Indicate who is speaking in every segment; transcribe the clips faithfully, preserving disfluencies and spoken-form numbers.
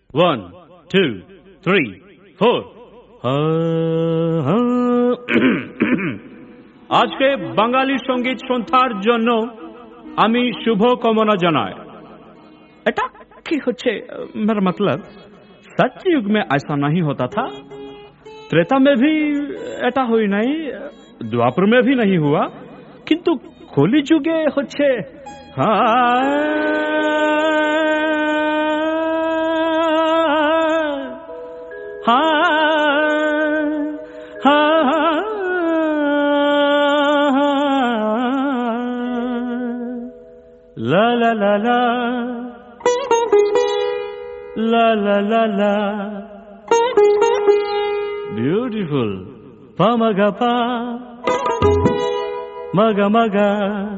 Speaker 1: One two three four. আজকে বাঙালি সঙ্গীত সন্ধ্যার জন্য আমি শুভ কামনা জানাই। এটা কি হচ্ছে? मेरा मतलब सत्य युग में ऐसा नहीं होता था, त्रेता में भी এটা হয় নাই, द्वापर में भी नहीं हुआ, किंतु कलि जुगे হচ্ছে। La la la la la la la la, beautiful. Pa maga pa, maga maga.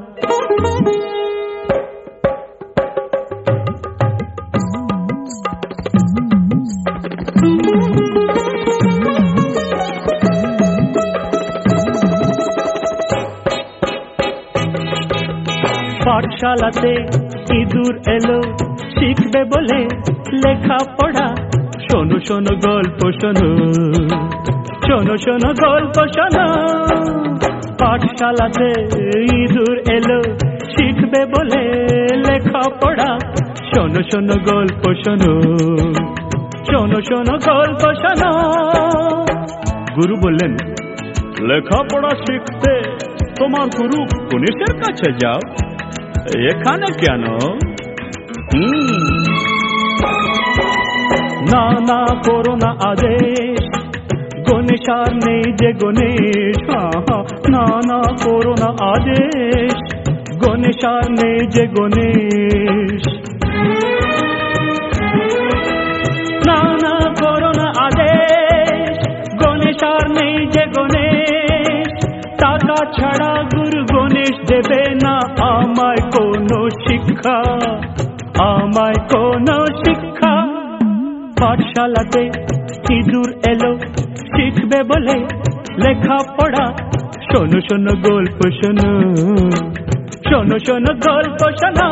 Speaker 1: পাঠশালাতে ইঁদুর এলো শিখবে বলে লেখা পড়া, শোনো শোনো গল্প শোনো, শোনো শোনো গল্প শোনো। পাঠশালাতে ইঁদুর এলো শিখবে বলে লেখা পড়া, শোনো শোনো গল্প শোনো, শোনো শোনো গল্প শোনো। গুরু বললেন, লেখাপড়া শিখতে তোমার গুরু গণেশের কাছে যাও, এখানে কেন? না না করো না আদেশ, গণেশ আর নেই যে গণেশ। না না করো না আদেশ, গণেশ আর নেই যে গণেশ। না না করো না আদেশ, গণেশ আর নেই যে গণেশ। টাকা ছাড়া গুরু গণেশ দেবে না আমায় কোনো শিক্ষা, আমায় কোনো শিক্ষা। পাঠশালাতে ইঁদুর এলো শিখবে বলে লেখা পড়া, শোনো শোনো গল্প শোনো, শোনো শোনো গল্প শোনো।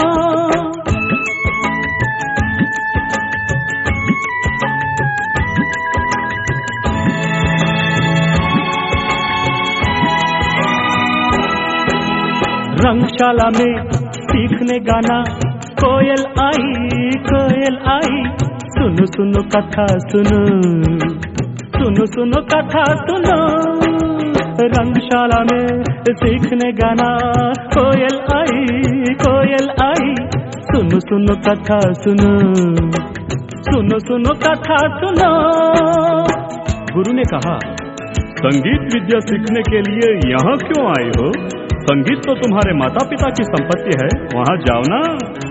Speaker 1: रंगशाला में सीखने गाना, कोयल आई कोयल आई, सुनो सुनो कथा सुनो, सुनो सुनो कथा सुनो। रंगशाला में सीखने गाना, कोयल आई कोयल आई, सुनो सुनो कथा सुनो, सुनो सुनो कथा सुनो। गुरु ने कहा, संगीत विद्या सीखने के लिए यहाँ क्यों आए हो? संगीत तो तुम्हारे माता पिता की संपत्ति है, वहाँ जाओ ना।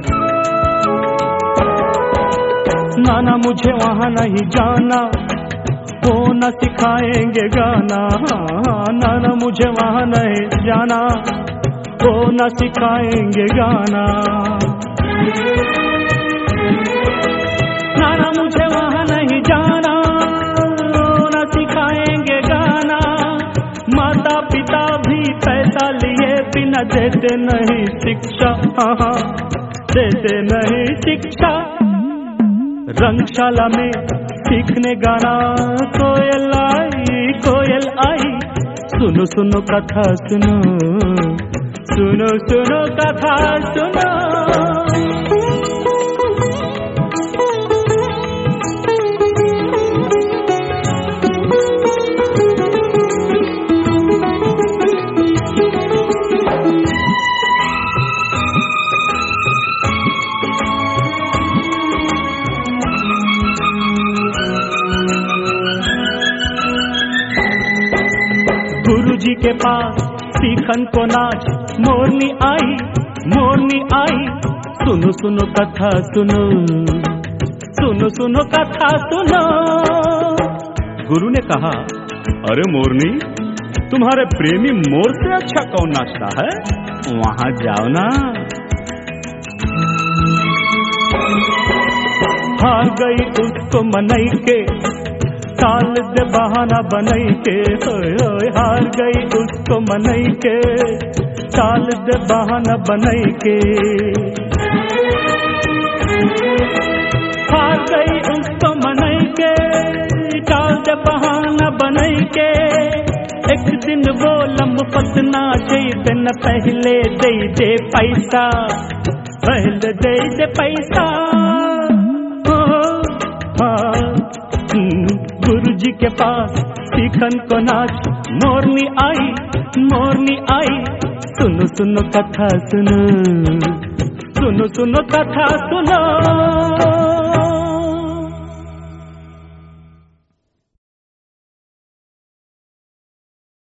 Speaker 1: ना ना मुझे वहाँ नहीं जाना, वो न सिखाएंगे गाना। ना ना मुझे वहाँ नहीं जाना, वो न सिखाएंगे गाना। ना ना मुझे वहाँ नहीं जाना, वो न सिखाएंगे गाना। माता पिता भी पैसा लिए बिना देते नहीं शिक्षा, देते नहीं शिक्षा। रंगशाला में सीखने गाना, कोयल आई कोयल आई, सुनो सुनो कथा सुनो, सुनो सुनो कथा सुनो। गुरुजी के पास सीखन को नाच, मोरनी आई मोरनी आई, सुनो सुनो कथा सुनो, सुनो सुनो कथा सुनो। गुरु ने कहा, अरे मोरनी, तुम्हारे प्रेमी मोर से अच्छा कौन नाचता है? वहाँ जाओ ना। हार गई उसको मनई के, साल दे बहाना बनई के। होय होय हार गई उसको मनई के, साल दे बहाना बनई के। हार गई उसको मनई के, टाल दे बहाना बनई के। एक दिन वो लम्फत ना दे दिन पहले दे दे पैसा, पहले दे दे पैसा। गुरुजी के पास सीखन को नाच, मोरनी आई मोरनी आई। सुनो सुनो कथा सुनो, सुनो सुनो कथा सुनो।